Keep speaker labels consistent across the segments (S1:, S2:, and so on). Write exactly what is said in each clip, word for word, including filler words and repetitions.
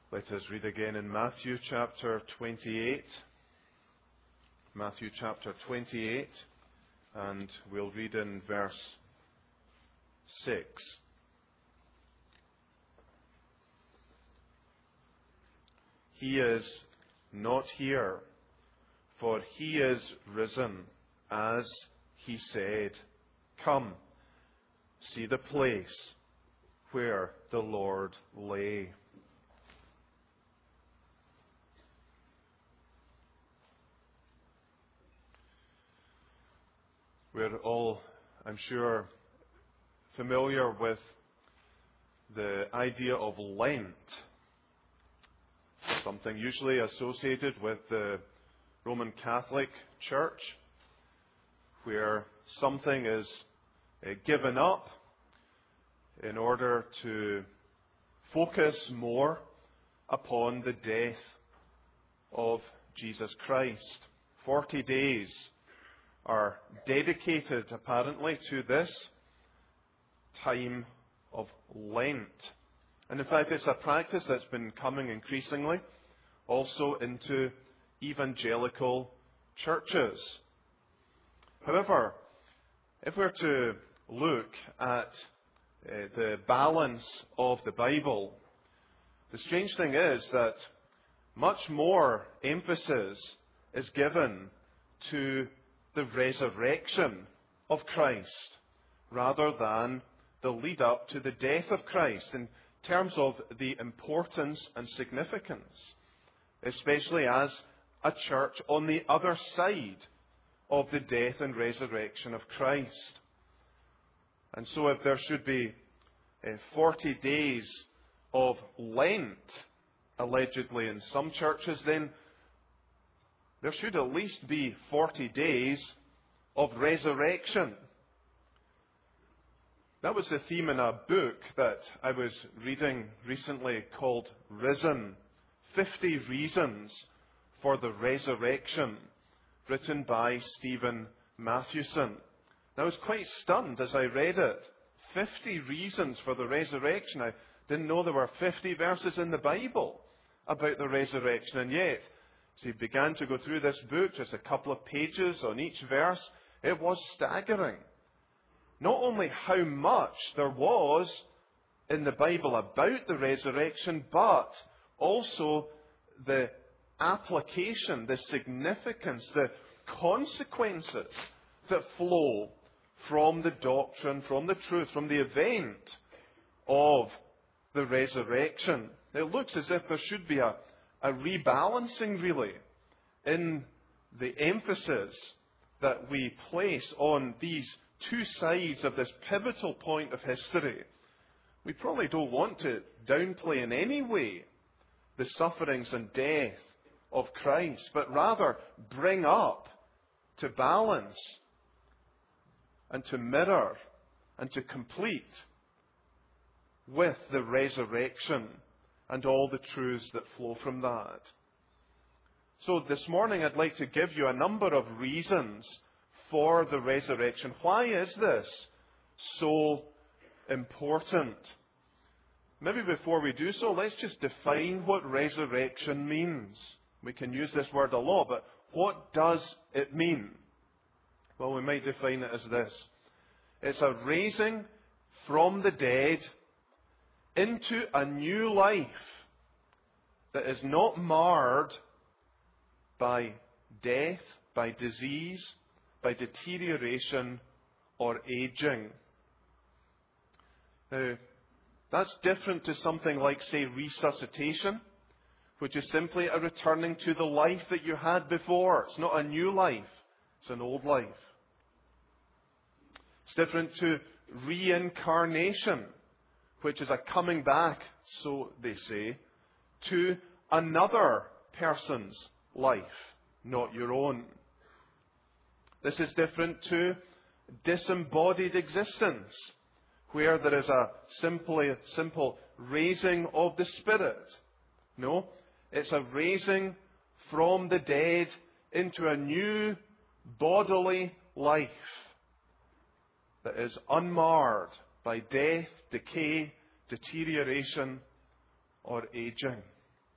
S1: Let us read again in Matthew chapter twenty-eight. Matthew chapter twenty-eight, and we'll read in verse six. He is not here, for he is risen, as he said. Come, see the place where the Lord lay. We're all, I'm sure, familiar with the idea of Lent, something usually associated with the Roman Catholic Church, where something is uh, given up in order to focus more upon the death of Jesus Christ. Forty days are dedicated, apparently, to this time of Lent. And in fact, it's a practice that's been coming increasingly also into evangelical churches. However, if we're to look at uh, the balance of the Bible, the strange thing is that much more emphasis is given to the resurrection of Christ rather than the lead up to the death of Christ in terms of the importance and significance, especially as a church on the other side of the death and resurrection of Christ. And so if there should be uh, forty days of Lent, allegedly in some churches, then there should at least be forty days of resurrection. That was the theme in a book that I was reading recently called Risen, fifty Reasons for the Resurrection, written by Stephen Mathewson. I was quite stunned as I read it. fifty reasons for the resurrection. I didn't know there were fifty verses in the Bible about the resurrection, and yet, as he began to go through this book, just a couple of pages on each verse, it was staggering. Not only how much there was in the Bible about the resurrection, but also the application, the significance, the consequences that flow from the doctrine, from the truth, from the event of the resurrection. It looks as if there should be a, a rebalancing, really, in the emphasis that we place on these two sides of this pivotal point of history. We probably don't want to downplay in any way the sufferings and death of Christ, but rather bring up to balance and to mirror and to complete with the resurrection and all the truths that flow from that. So this morning I'd like to give you a number of reasons for the resurrection. Why is this so important? Maybe before we do so, let's just define what resurrection means. We can use this word a lot, but what does it mean? Well, we might define it as this. It's a raising from the dead into a new life that is not marred by death, by disease, by deterioration or aging. Now, that's different to something like, say, resuscitation, which is simply a returning to the life that you had before. It's not a new life, it's an old life. It's different to reincarnation, which is a coming back, so they say, to another person's life, not your own. This is different to disembodied existence, where there is a simply, simple raising of the spirit. No, it's a raising from the dead into a new bodily life that is unmarred by death, decay, deterioration, or aging.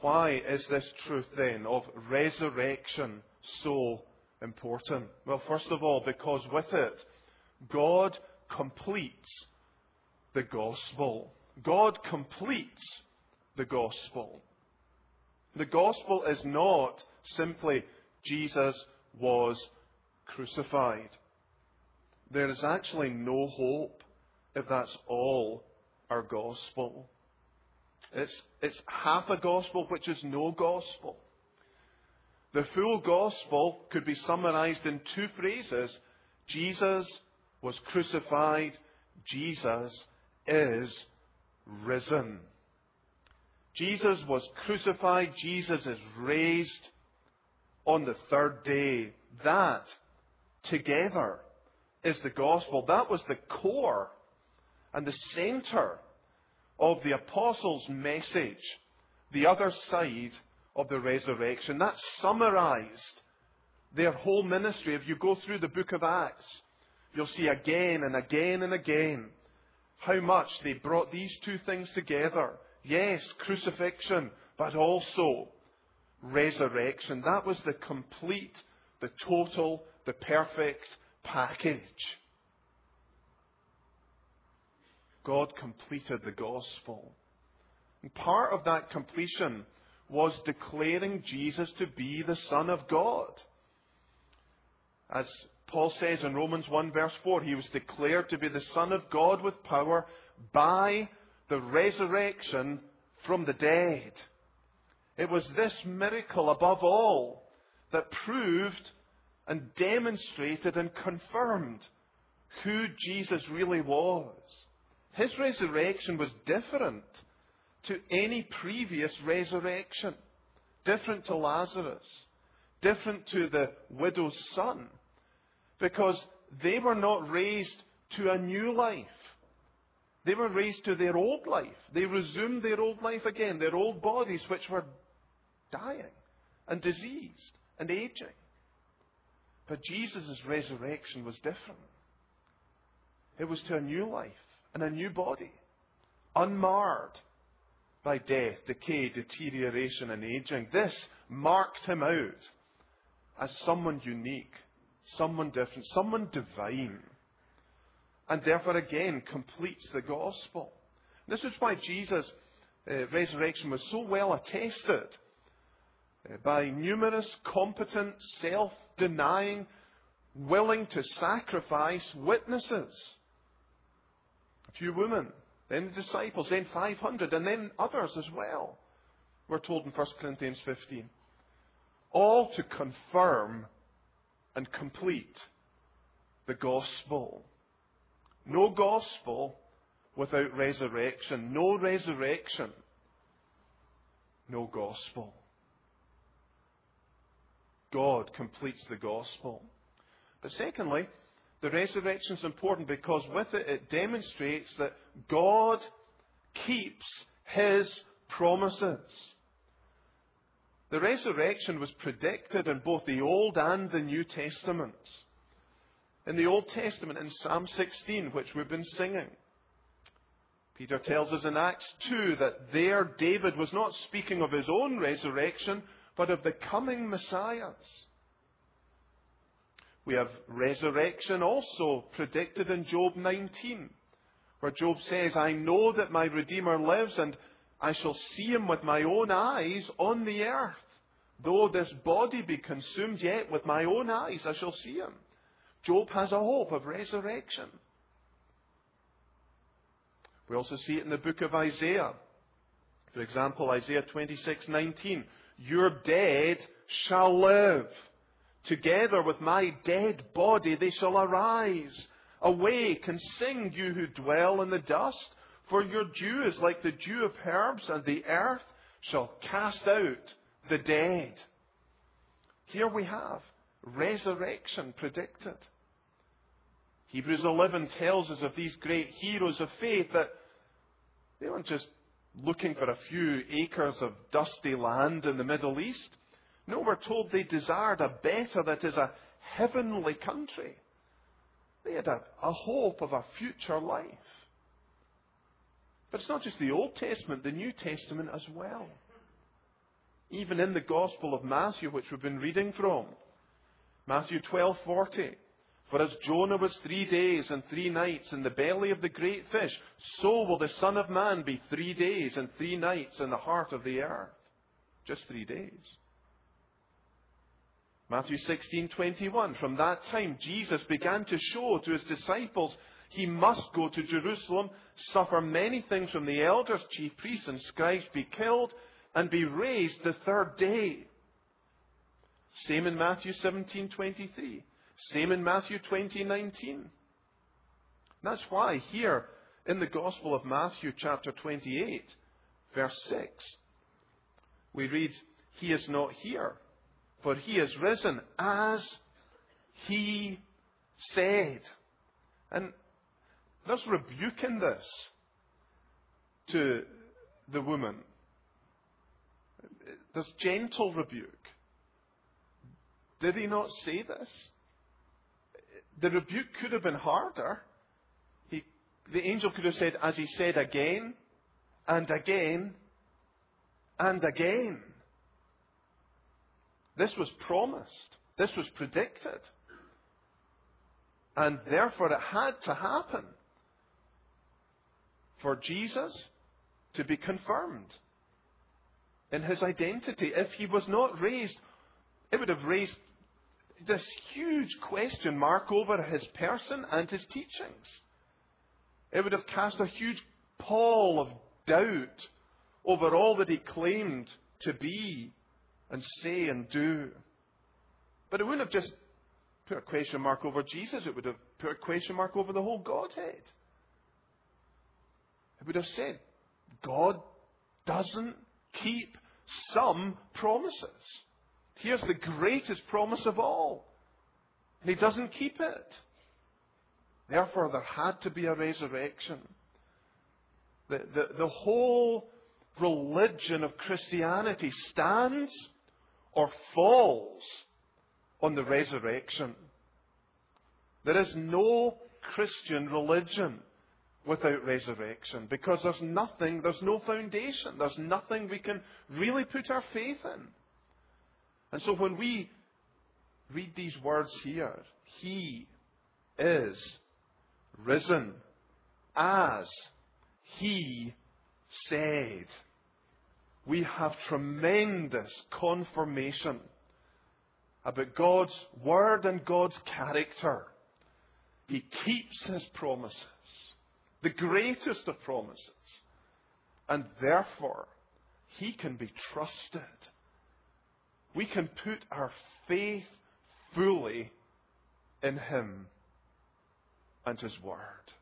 S1: why is this truth then of resurrection so important? Well, first of all, because with it, God completes the gospel. God completes the gospel. The gospel is not simply Jesus was crucified. There is actually no hope if that's all our gospel. It's, it's half a gospel, which is no gospel. The full gospel could be summarized in two phrases. Jesus was crucified. Jesus is risen. Jesus was crucified. Jesus is raised on the third day. That, together, is the gospel. That was the core and the center of the apostles' message, the other side of the resurrection. That summarized their whole ministry. If you go through the book of Acts, you'll see again and again and again how much they brought these two things together. Yes, crucifixion, but also resurrection. That was the complete, the total, the perfect package. God completed the gospel. And part of that completion was declaring Jesus to be the Son of God. As Paul says in Romans one verse four, he was declared to be the Son of God with power by the resurrection from the dead. It was this miracle above all that proved and demonstrated and confirmed who Jesus really was. His resurrection was different to any previous resurrection. Different to Lazarus. Different to the widow's son. Because they were not raised to a new life. They were raised to their old life. They resumed their old life again. Their old bodies which were dying and diseased and aging. But Jesus' resurrection was different. It was to a new life and a new body, unmarred by death, decay, deterioration and aging. This marked him out as someone unique, someone different, someone divine. And therefore again completes the gospel. This is why Jesus' uh, resurrection was so well attested uh, by numerous, competent, self-denying, willing to sacrifice witnesses. A few women, then the disciples, then five hundred, and then others as well. We're told in First Corinthians fifteen. All to confirm and complete the gospel. No gospel without resurrection. No resurrection, no gospel. God completes the gospel. But secondly, the resurrection is important because with it, it demonstrates that God keeps His promises. The resurrection was predicted in both the Old and the New Testaments. In the Old Testament, in Psalm sixteen, which we've been singing, Peter tells us in Acts two that there David was not speaking of his own resurrection, but of the coming Messiahs. We have resurrection also predicted in Job nineteen, where Job says, I know that my Redeemer lives, and I shall see him with my own eyes on the earth. Though this body be consumed, yet with my own eyes I shall see him. Job has a hope of resurrection. We also see it in the book of Isaiah. For example, Isaiah twenty-six nineteen. Your dead shall live. Together with my dead body they shall arise. Awake and sing, you who dwell in the dust. For your dew is like the dew of herbs, and the earth shall cast out the dead. Here we have resurrection predicted. Hebrews eleven tells us of these great heroes of faith that they weren't just looking for a few acres of dusty land in the Middle East. No, we're told they desired a better, that is, a heavenly country. They had a, a hope of a future life. But it's not just the Old Testament, the New Testament as well. Even in the Gospel of Matthew, which we've been reading from, Matthew twelve forty. For as Jonah was three days and three nights in the belly of the great fish, so will the Son of Man be three days and three nights in the heart of the earth. Just three days. Matthew sixteen twenty-one. From that time, Jesus began to show to his disciples he must go to Jerusalem, suffer many things from the elders, chief priests, and scribes, be killed, and be raised the third day. Same in Matthew seventeen twenty-three. Same in Matthew twenty nineteen. That's why here in the Gospel of Matthew chapter twenty-eight, verse six, we read, He is not here, for He is risen, as He said. And there's rebuke in this to the woman. There's gentle rebuke. Did He not say this? The rebuke could have been harder. He, the angel could have said, as He said again, and again, and again. This was promised. This was predicted. And therefore it had to happen for Jesus to be confirmed in His identity. If He was not raised, it would have raised this huge question mark over His person and His teachings. It would have cast a huge pall of doubt over all that He claimed to be and say and do. But it wouldn't have just put a question mark over Jesus. It would have put a question mark over the whole Godhead. It would have said, God doesn't keep some promises. Here's the greatest promise of all. And He doesn't keep it. Therefore, there had to be a resurrection. The, the, the whole religion of Christianity stands or falls on the resurrection. There is no Christian religion without resurrection, because there's nothing, there's no foundation, there's nothing we can really put our faith in. And so when we read these words here, He is risen, as He said, we have tremendous confirmation about God's word and God's character. He keeps His promises, the greatest of promises, and therefore He can be trusted. We can put our faith fully in Him and His word.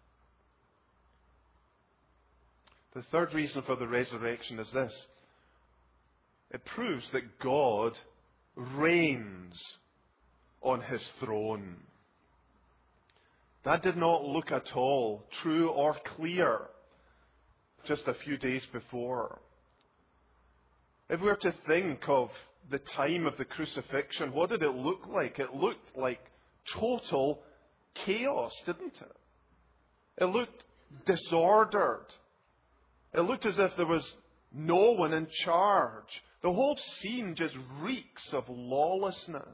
S1: The third reason for the resurrection is this. It proves that God reigns on His throne. That did not look at all true or clear just a few days before. If we were to think of the time of the crucifixion, what did it look like? It looked like total chaos, didn't it? It looked disordered. It looked as if there was no one in charge. The whole scene just reeks of lawlessness.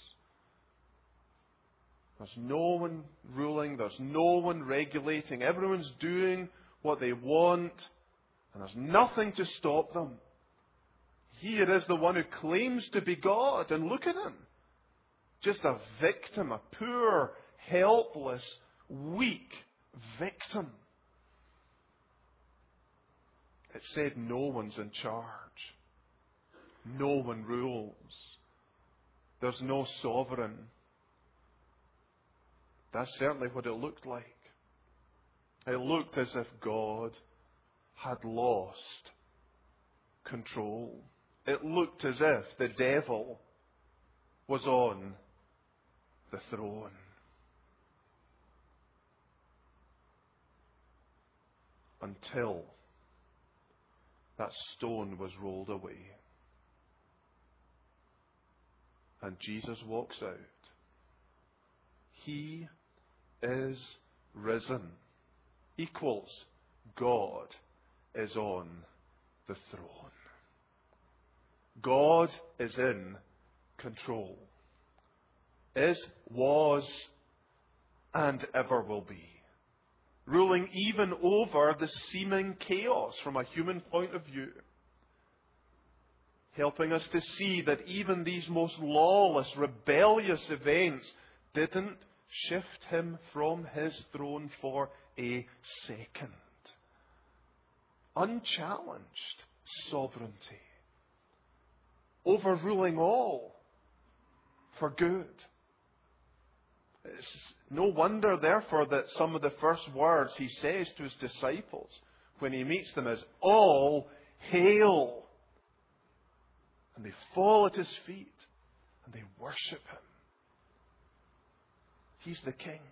S1: There's no one ruling. There's no one regulating. Everyone's doing what they want. And there's nothing to stop them. Here is the one who claims to be God. And look at Him. Just a victim. A poor, helpless, weak victim. It said no one's in charge. No one rules. There's no sovereign. That's certainly what it looked like. It looked as if God had lost control. It looked as if the devil was on the throne. Until that stone was rolled away. And Jesus walks out. He is risen. Equals God is on the throne. God is in control. Is, was, and ever will be. Ruling even over the seeming chaos from a human point of view. Helping us to see that even these most lawless, rebellious events didn't shift him from his throne for a second. Unchallenged sovereignty. Overruling all for good. It's no wonder, therefore, that some of the first words he says to his disciples when he meets them is, "All hail." And they fall at his feet and they worship him. He's the King.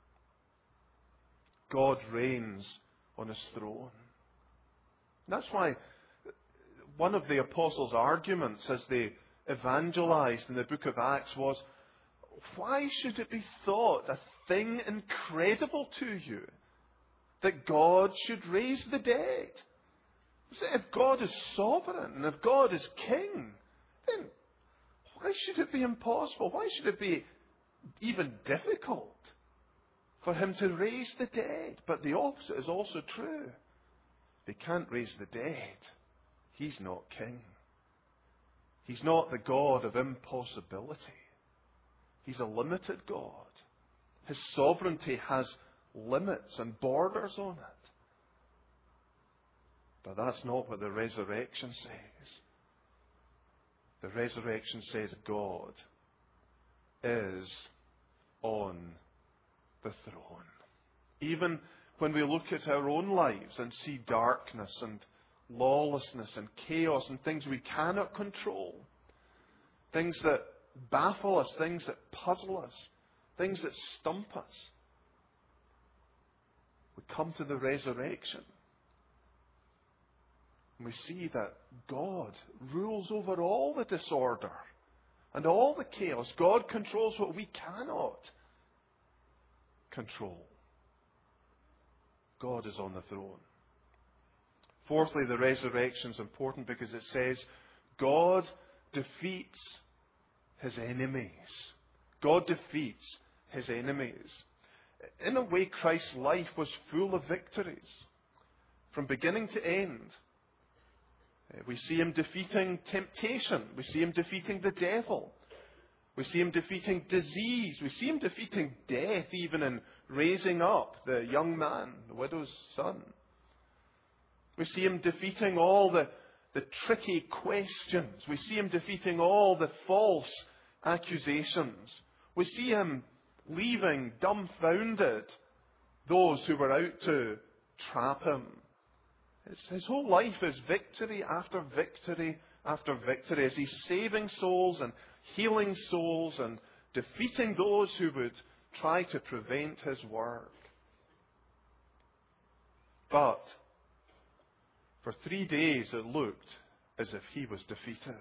S1: God reigns on his throne. And that's why one of the apostles' arguments as they evangelized in the book of Acts was, why should it be thought a thing incredible to you that God should raise the dead? If God is sovereign and if God is King, then why should it be impossible? Why should it be even difficult for him to raise the dead? But the opposite is also true. He can't raise the dead. He's not King. He's not the God of impossibility. He's a limited God. His sovereignty has limits and borders on it. But that's not what the resurrection says. The resurrection says God is on the throne. Even when we look at our own lives and see darkness and lawlessness and chaos and things we cannot control, things that baffle us, things that puzzle us, things that stump us, we come to the resurrection. And we see that God rules over all the disorder and all the chaos. God controls what we cannot control. God is on the throne. Fourthly, the resurrection is important because it says God defeats his enemies. God defeats his enemies. In a way, Christ's life was full of victories. From beginning to end. We see him defeating temptation. We see him defeating the devil. We see him defeating disease. We see him defeating death, even in raising up the young man, the widow's son. We see him defeating all the, the tricky questions. We see him defeating all the false accusations. We see him leaving dumbfounded those who were out to trap him. His whole life is victory after victory after victory as he's saving souls and healing souls and defeating those who would try to prevent his work. But for three days it looked as if he was defeated.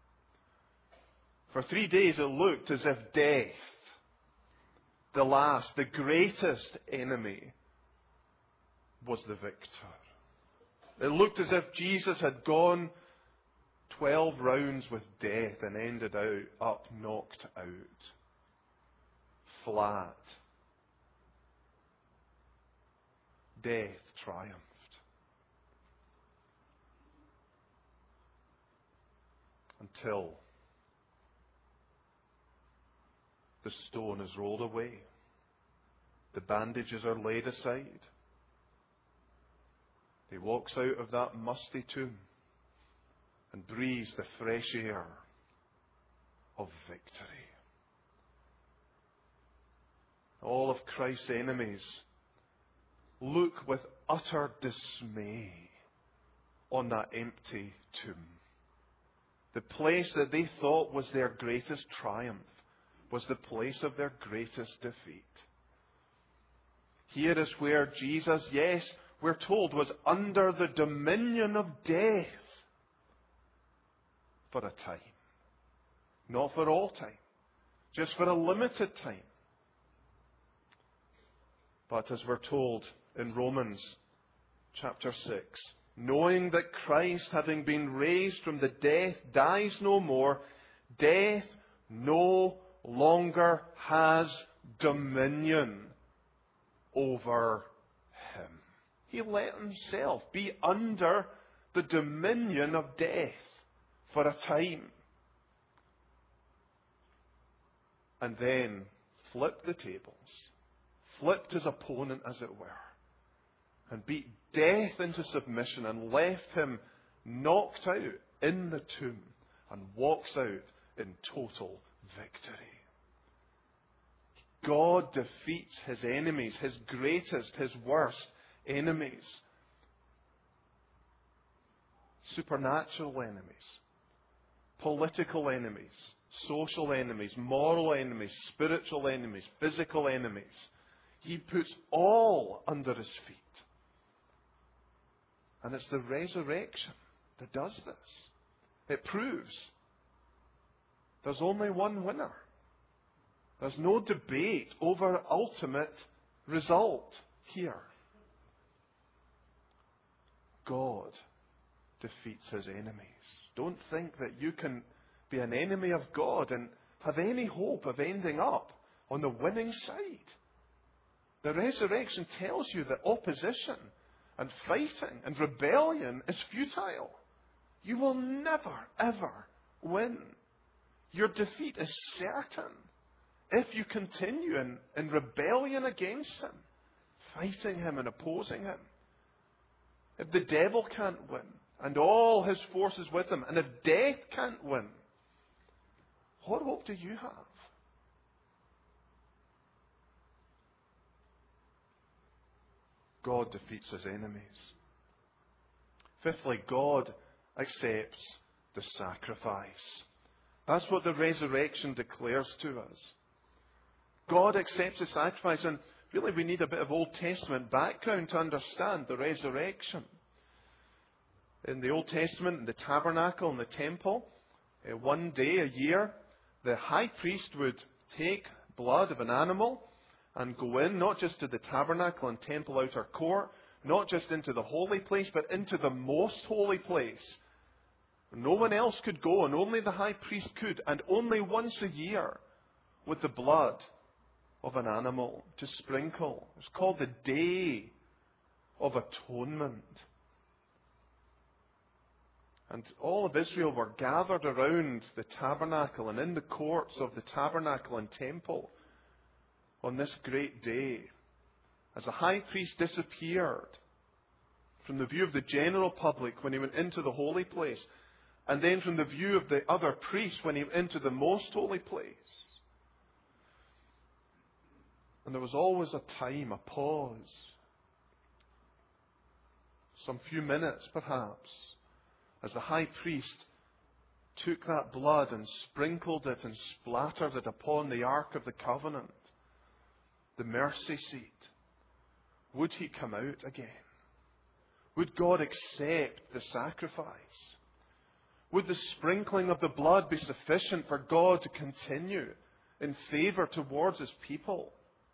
S1: For three days it looked as if death, the last, the greatest enemy, was the victor. It looked as if Jesus had gone twelve rounds with death and ended out up, knocked out, flat. Death triumphed. Until the stone is rolled away. The bandages are laid aside. He walks out of that musty tomb and breathes the fresh air of victory. All of Christ's enemies look with utter dismay on that empty tomb. The place that they thought was their greatest triumph was the place of their greatest defeat. Here is where Jesus, yes, we're told, was under the dominion of death for a time. Not for all time. Just for a limited time. But as we're told in Romans chapter six, knowing that Christ, having been raised from the dead, dies no more, death no longer has dominion over him. He let himself be under the dominion of death for a time. And then flipped the tables, flipped his opponent, as it were, and beat death into submission and left him knocked out in the tomb and walks out in total victory. God defeats his enemies, his greatest, his worst enemies. Supernatural enemies, political enemies, social enemies, moral enemies, spiritual enemies, physical enemies. He puts all under his feet. And it's the resurrection that does this. It proves there's only one winner. There's no debate over ultimate result here. God defeats his enemies. Don't think that you can be an enemy of God and have any hope of ending up on the winning side. The resurrection tells you that opposition and fighting and rebellion is futile. You will never, ever win. Your defeat is certain if you continue in, in rebellion against him, fighting him and opposing him. If the devil can't win, and all his forces with him, and if death can't win, what hope do you have? God defeats his enemies. Fifthly, God accepts the sacrifice. That's what the resurrection declares to us. God accepts the sacrifice, and really we need a bit of Old Testament background to understand the resurrection. In the Old Testament, in the tabernacle and the temple, uh, one day a year, the high priest would take blood of an animal and go in, not just to the tabernacle and temple outer court, not just into the holy place, but into the most holy place. No one else could go, and only the high priest could, and only once a year, with the blood of an animal to sprinkle. It's called the Day of Atonement. And all of Israel were gathered around the tabernacle and in the courts of the tabernacle and temple on this great day, as the high priest disappeared from the view of the general public when he went into the holy place, and then from the view of the other priests when he went into the most holy place. And there was always a time, a pause, some few minutes perhaps, as the high priest took that blood and sprinkled it and splattered it upon the Ark of the Covenant, the mercy seat. Would he come out again? Would God accept the sacrifice? Would the sprinkling of the blood be sufficient for God to continue in favour towards his people?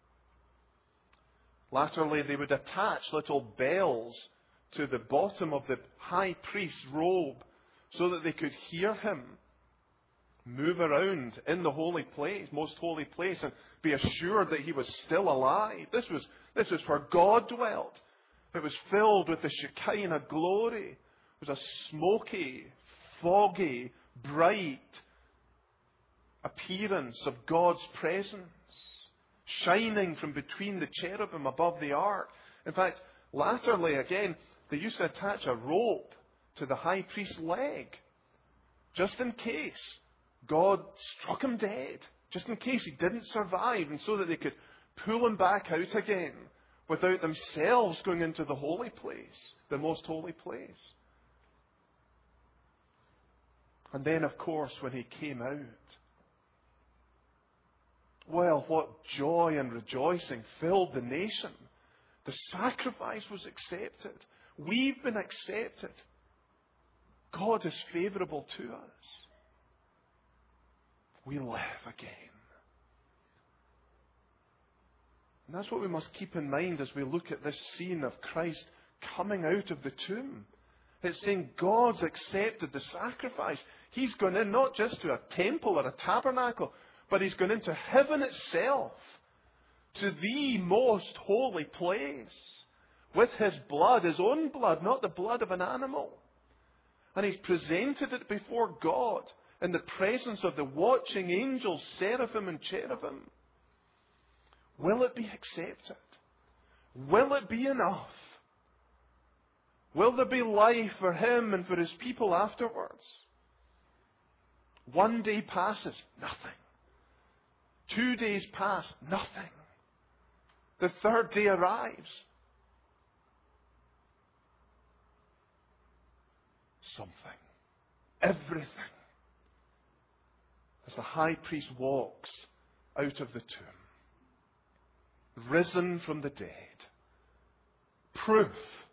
S1: Latterly, they would attach little bells to the bottom of the high priest's robe so that they could hear him move around in the holy place, most holy place, and be assured that he was still alive. This was, this was where God dwelt. It was filled with the Shekinah glory. It was a smoky, foggy, bright appearance of God's presence, shining from between the cherubim above the ark. In fact, latterly again, they used to attach a rope to the high priest's leg, just in case God struck him dead, just in case he didn't survive, and so that they could pull him back out again without themselves going into the holy place, the most holy place. And then, of course, when he came out, well, what joy and rejoicing filled the nation. The sacrifice was accepted. We've been accepted. God is favourable to us. We live again. And that's what we must keep in mind as we look at this scene of Christ coming out of the tomb. It's saying God's accepted the sacrifice. He's gone in not just to a temple or a tabernacle, but He's gone into heaven itself, to the most holy place, with His blood, His own blood, not the blood of an animal. And He's presented it before God in the presence of the watching angels, seraphim and cherubim. Will it be accepted? Will it be enough? Will there be life for Him and for His people afterwards? One day passes, nothing. Two days pass, nothing. The third day arrives. Something. Everything. As the high priest walks out of the tomb, risen from the dead, proof,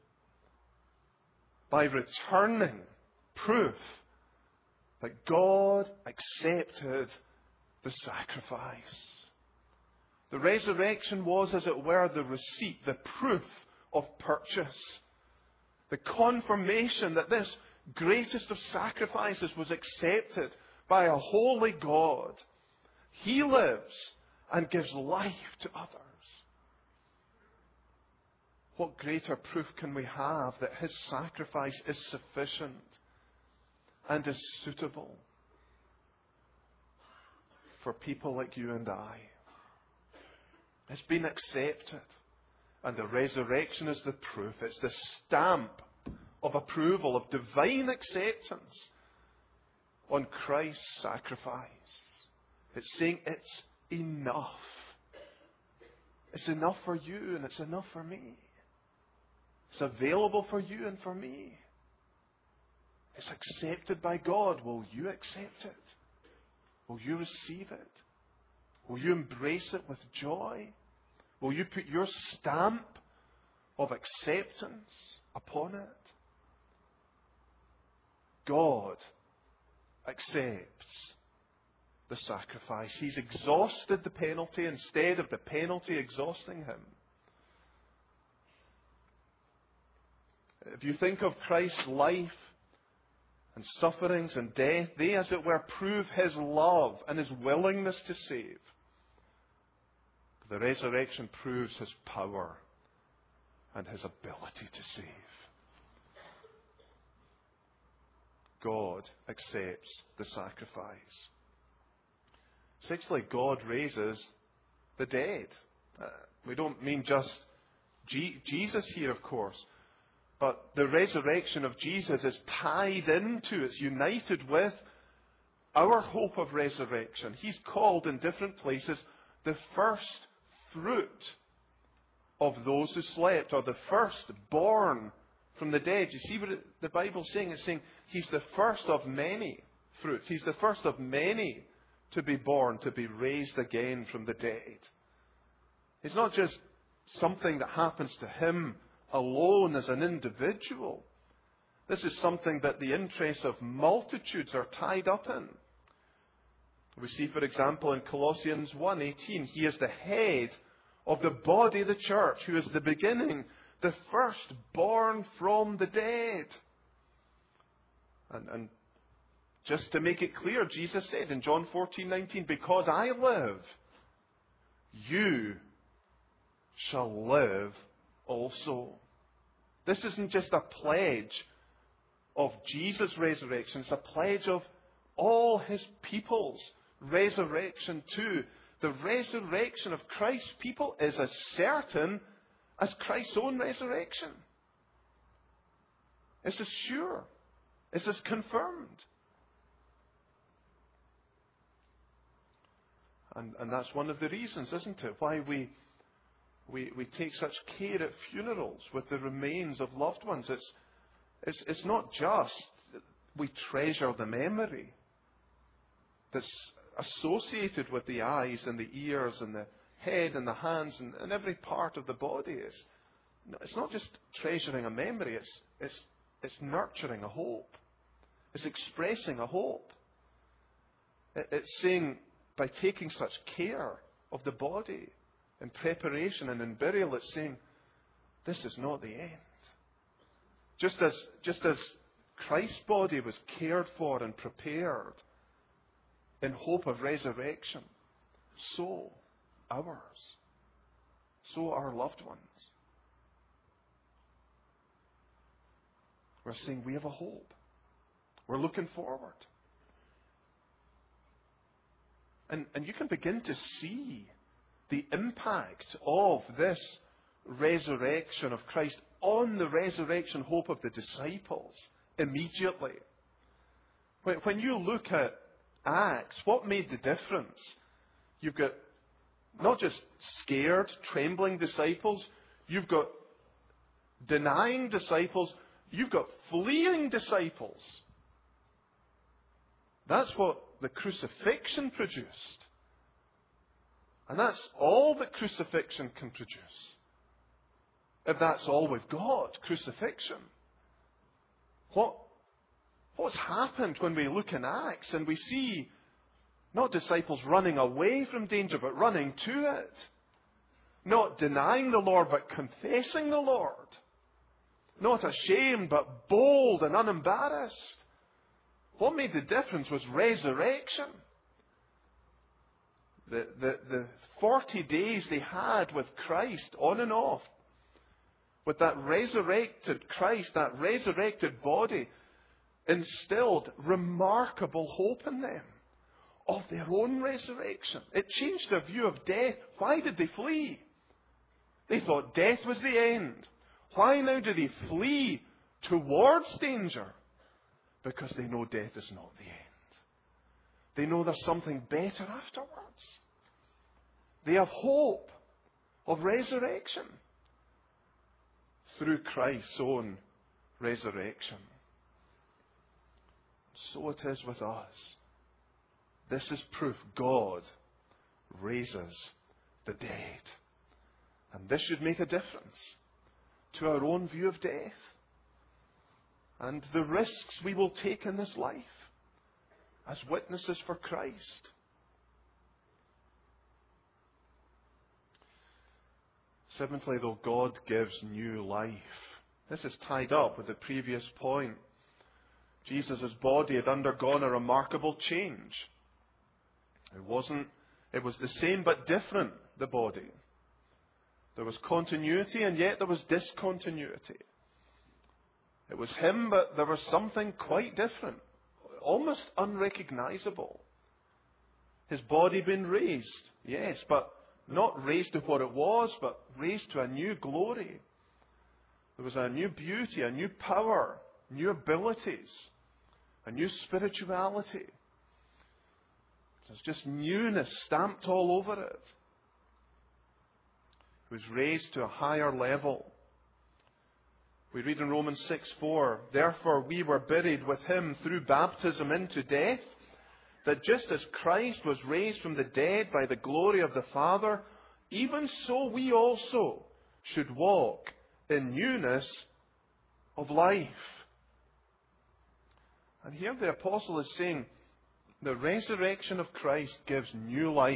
S1: by returning, proof that God accepted the sacrifice. The resurrection was, as it were, the receipt, the proof of purchase, the confirmation that this greatest of sacrifices was accepted by a holy God. He lives and gives life to others. What greater proof can we have that His sacrifice is sufficient and is suitable for people like you and I? It's been accepted. And the resurrection is the proof. It's the stamp of approval, of divine acceptance on Christ's sacrifice. It's saying it's enough. It's enough for you and it's enough for me. It's available for you and for me. It's accepted by God. Will you accept it? Will you receive it? Will you embrace it with joy? Will you put your stamp of acceptance upon it? God accepts the sacrifice. He's exhausted the penalty instead of the penalty exhausting Him. If you think of Christ's life and sufferings and death, they, as it were, prove His love and His willingness to save. The resurrection proves His power and His ability to save. God accepts the sacrifice. Sixthly, God raises the dead. Uh, we don't mean just G- Jesus here, of course. But the resurrection of Jesus is tied into, it's united with our hope of resurrection. He's called in different places the first fruit of those who slept, or the firstborn from the dead. You see what it, the Bible's saying? It's saying He's the first of many fruits. He's the first of many to be born, to be raised again from the dead. It's not just something that happens to Him alone as an individual. This is something that the interests of multitudes are tied up in. We see, for example, in Colossians one eighteen, He is the head of the body of the church, who is the beginning, the firstborn from the dead. And, and just to make it clear, Jesus said in John fourteen nineteen, because I live, you shall live also. This isn't just a pledge of Jesus' resurrection. It's a pledge of all His people's resurrection too. The resurrection of Christ's people is as certain as Christ's own resurrection. It's as sure. It's as confirmed. And, and that's one of the reasons, isn't it, why we We, we take such care at funerals with the remains of loved ones. It's, it's, it's not just that we treasure the memory that's associated with the eyes and the ears and the head and the hands and, and every part of the body. It's, it's not just treasuring a memory. It's, it's, it's nurturing a hope. It's expressing a hope. It, it's saying, by taking such care of the body, in preparation and in burial, it's saying, this is not the end. Just as, just as Christ's body was cared for and prepared in hope of resurrection, so ours, so our loved ones. We're saying we have a hope. We're looking forward. And, and you can begin to see the impact of this resurrection of Christ on the resurrection hope of the disciples immediately. When, when you look at Acts, what made the difference? You've got not just scared, trembling disciples, you've got denying disciples, you've got fleeing disciples. That's what the crucifixion produced. And that's all that crucifixion can produce. If that's all we've got, crucifixion. What, what's happened when we look in Acts and we see not disciples running away from danger, but running to it. Not denying the Lord, but confessing the Lord. Not ashamed, but bold and unembarrassed. What made the difference was resurrection. The, the, the forty days they had with Christ, on and off, with that resurrected Christ, that resurrected body, instilled remarkable hope in them of their own resurrection. It changed their view of death. Why did they flee? They thought death was the end. Why now do they flee towards danger? Because they know death is not the end. They know there's something better afterwards. They have hope of resurrection through Christ's own resurrection. So it is with us. This is proof God raises the dead. And this should make a difference to our own view of death and the risks we will take in this life as witnesses for Christ. Seventhly, though, God gives new life. This is tied up with the previous point. Jesus' body had undergone a remarkable change. It wasn't, it was the same but different, the body. There was continuity and yet there was discontinuity. It was him, but there was something quite different, almost unrecognizable. His body been raised, yes, but not raised to what it was, but raised to a new glory. There was a new beauty, a new power, new abilities, a new spirituality. There's just newness stamped all over it. He was raised to a higher level. We read in Romans six four, therefore we were buried with him through baptism into death, that just as Christ was raised from the dead by the glory of the Father, even so we also should walk in newness of life. And here the apostle is saying, the resurrection of Christ gives new life.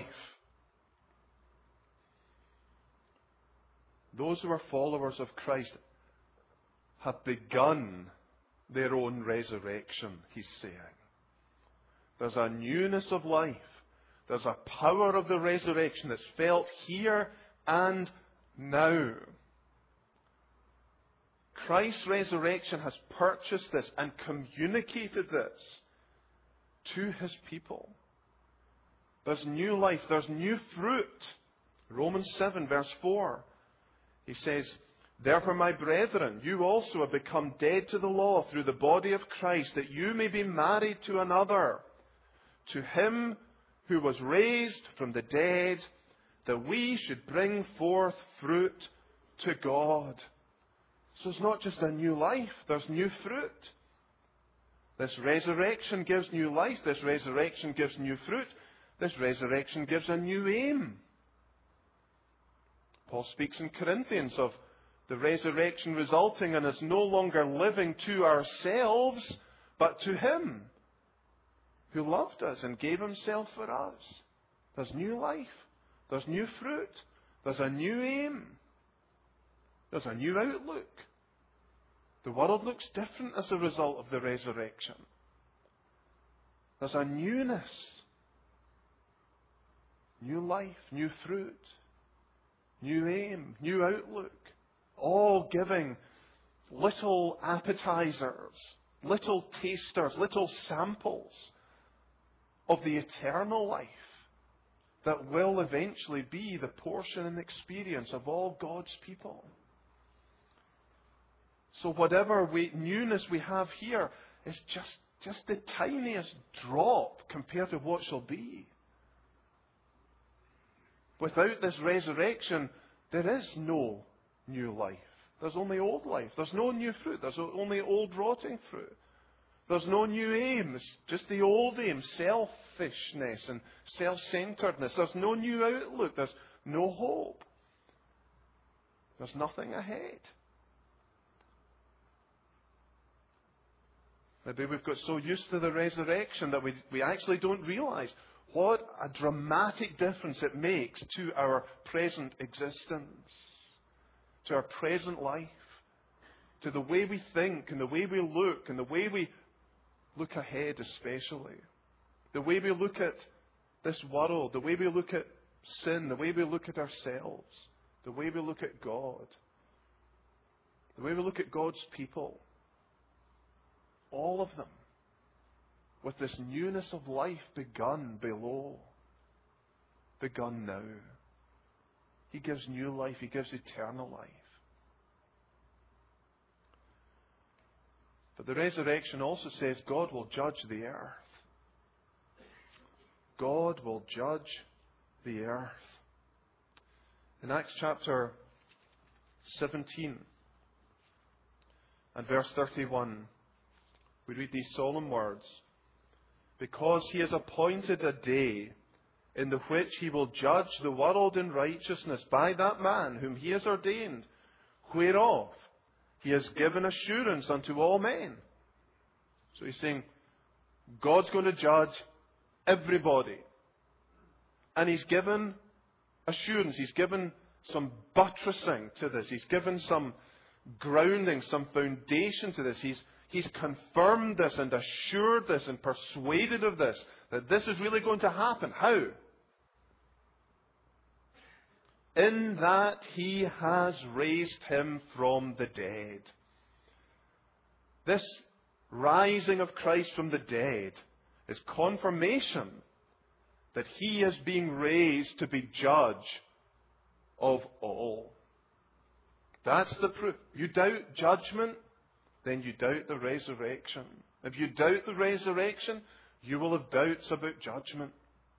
S1: Those who are followers of Christ have begun their own resurrection, he's saying. There's a newness of life. There's a power of the resurrection that's felt here and now. Christ's resurrection has purchased this and communicated this to his people. There's new life. There's new fruit. Romans seven verse four. He says, therefore, my brethren, you also have become dead to the law through the body of Christ, that you may be married to another, to him who was raised from the dead, that we should bring forth fruit to God. So it's not just a new life, there's new fruit. This resurrection gives new life, this resurrection gives new fruit, this resurrection gives a new aim. Paul speaks in Corinthians of the resurrection resulting in us no longer living to ourselves, but to him who loved us and gave himself for us. There's new life. There's new fruit. There's a new aim. There's a new outlook. The world looks different as a result of the resurrection. There's a newness. New life, new fruit, new aim, new outlook. All giving little appetizers, little tasters, little samples of the eternal life that will eventually be the portion and experience of all God's people. So whatever we, newness we have here is just, just the tiniest drop compared to what shall be. Without this resurrection, there is no new life. There's only old life. There's no new fruit. There's only old rotting fruit. There's no new aim. It's just the old aim, selfishness and self-centeredness. There's no new outlook. There's no hope. There's nothing ahead. Maybe we've got so used to the resurrection that we, we actually don't realize what a dramatic difference it makes to our present existence, to our present life, to the way we think and the way we look and the way we look ahead especially. The way we look at this world, the way we look at sin, the way we look at ourselves, the way we look at God, the way we look at God's people. All of them with this newness of life begun below, begun now. He gives new life. He gives eternal life. But the resurrection also says God will judge the earth. God will judge the earth. In Acts chapter seventeen and verse thirty-one, we read these solemn words. Because he has appointed a day in the which he will judge the world in righteousness by that man whom he has ordained, whereof he has given assurance unto all men. So he's saying, God's going to judge everybody. And he's given assurance. He's given some buttressing to this. He's given some grounding, some foundation to this. He's He's confirmed this and assured this and persuaded of this, that this is really going to happen. How? In that he has raised him from the dead. This rising of Christ from the dead is confirmation that he is being raised to be judge of all. That's the proof. You doubt judgment, then you doubt the resurrection. If you doubt the resurrection, you will have doubts about judgment.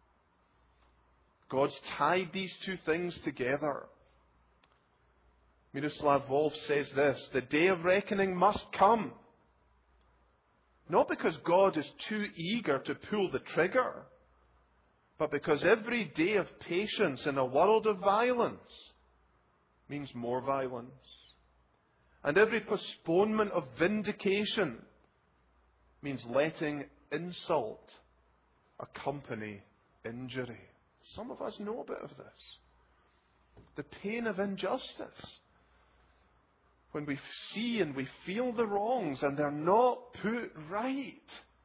S1: God's tied these two things together. Miroslav Volf says this, the day of reckoning must come. Not because God is too eager to pull the trigger, but because every day of patience in a world of violence means more violence. And every postponement of vindication means letting insult accompany injury. Some of us know a bit of this. The pain of injustice. When we see and we feel the wrongs and they're not put right.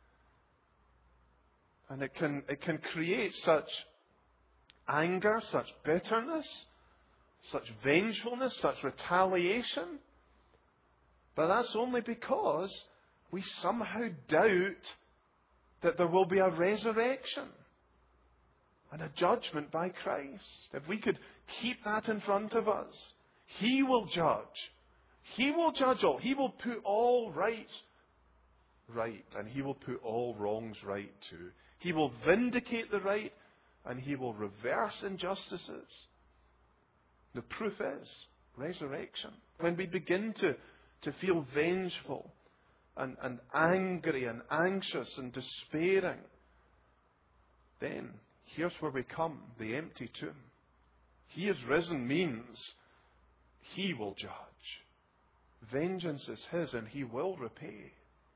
S1: And it can, it can create such anger, such bitterness, such vengefulness, such retaliation. But that's only because we somehow doubt that there will be a resurrection and a judgment by Christ. If we could keep that in front of us, He will judge. He will judge all. He will put all right right, and He will put all wrongs right too. He will vindicate the right, and He will reverse injustices. The proof is resurrection. When we begin to to feel vengeful and, and angry and anxious and despairing, then here's where we come, the empty tomb. He is risen means He will judge. Vengeance is His and He will repay.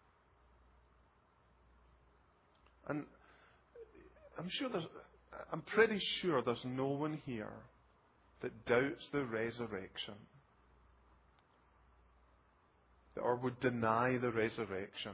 S1: And I'm sure there's, I'm pretty sure there's no one here that doubts the resurrection. or would deny the resurrection.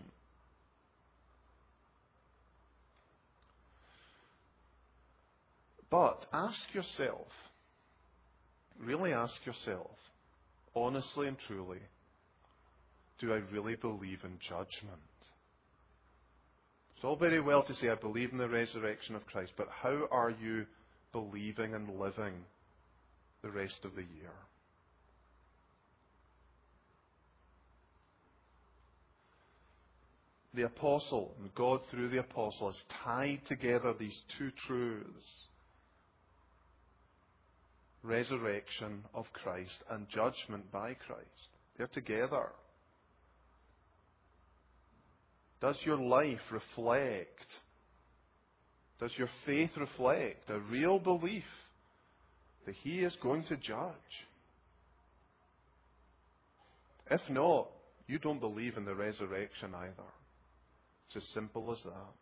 S1: But ask yourself, really ask yourself, honestly and truly, do I really believe in judgment? It's all very well to say, I believe in the resurrection of Christ, but how are you believing and living the rest of the year? The apostle, and God through the apostle, has tied together these two truths: resurrection of Christ and judgment by Christ. They're together. Does your life reflect, does your faith reflect a real belief that He is going to judge? If not, you don't believe in the resurrection either. It's as simple as that.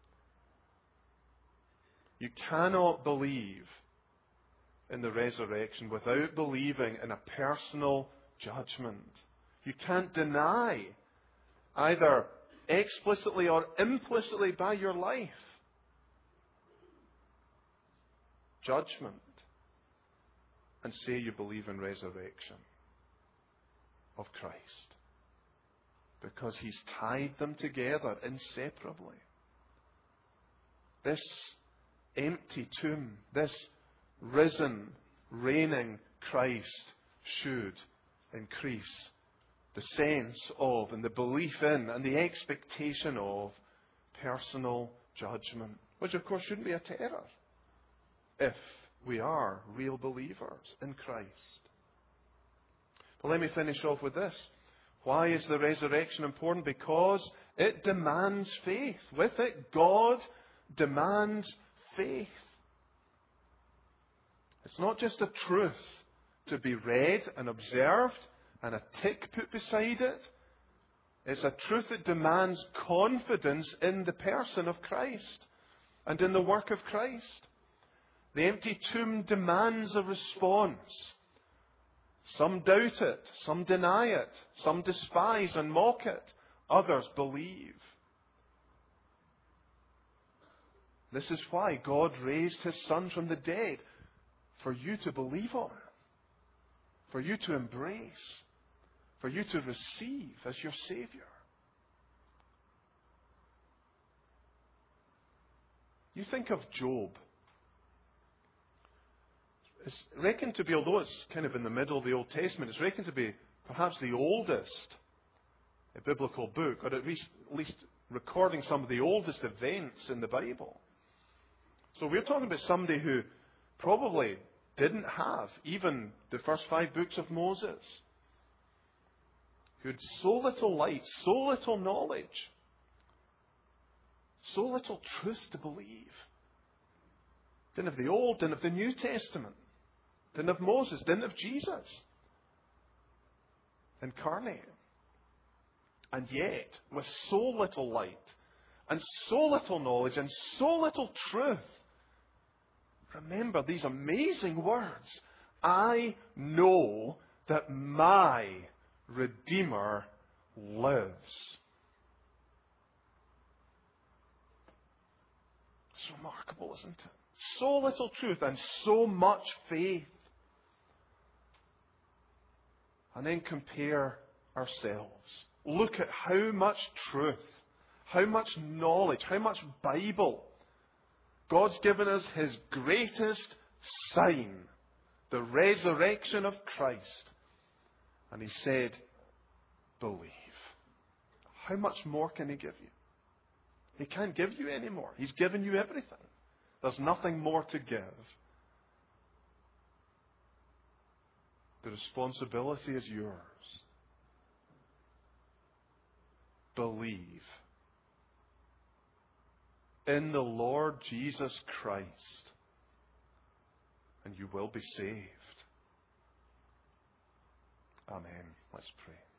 S1: You cannot believe in the resurrection without believing in a personal judgment. You can't deny, either explicitly or implicitly by your life, judgment, and say you believe in resurrection of Christ. Because He's tied them together inseparably. This empty tomb, this risen, reigning Christ should increase the sense of and the belief in and the expectation of personal judgment, which of course shouldn't be a terror if we are real believers in Christ. But let me finish off with this. Why is the resurrection important? Because it demands faith. With it, God demands faith. It's not just a truth to be read and observed and a tick put beside it. It's a truth that demands confidence in the person of Christ and in the work of Christ. The empty tomb demands a response. Some doubt it, some deny it, some despise and mock it, others believe. This is why God raised His Son from the dead, for you to believe on, for you to embrace, for you to receive as your Saviour. You think of Job. It's reckoned to be, although it's kind of in the middle of the Old Testament, it's reckoned to be perhaps the oldest biblical book, or at least, at least recording some of the oldest events in the Bible. So we're talking about somebody who probably didn't have even the first five books of Moses, who had so little light, so little knowledge, so little truth to believe. Didn't have the Old, didn't have the New Testament. Didn't have Moses, didn't have Jesus incarnate. And yet, with so little light, and so little knowledge, and so little truth, remember these amazing words. I know that my Redeemer lives. It's remarkable, isn't it? So little truth and so much faith. And then compare ourselves. Look at how much truth, how much knowledge, how much Bible. God's given us His greatest sign, the resurrection of Christ. And He said, believe. How much more can He give you? He can't give you any more. He's given you everything. There's nothing more to give. The responsibility is yours. Believe in the Lord Jesus Christ, and you will be saved. Amen. Let's pray.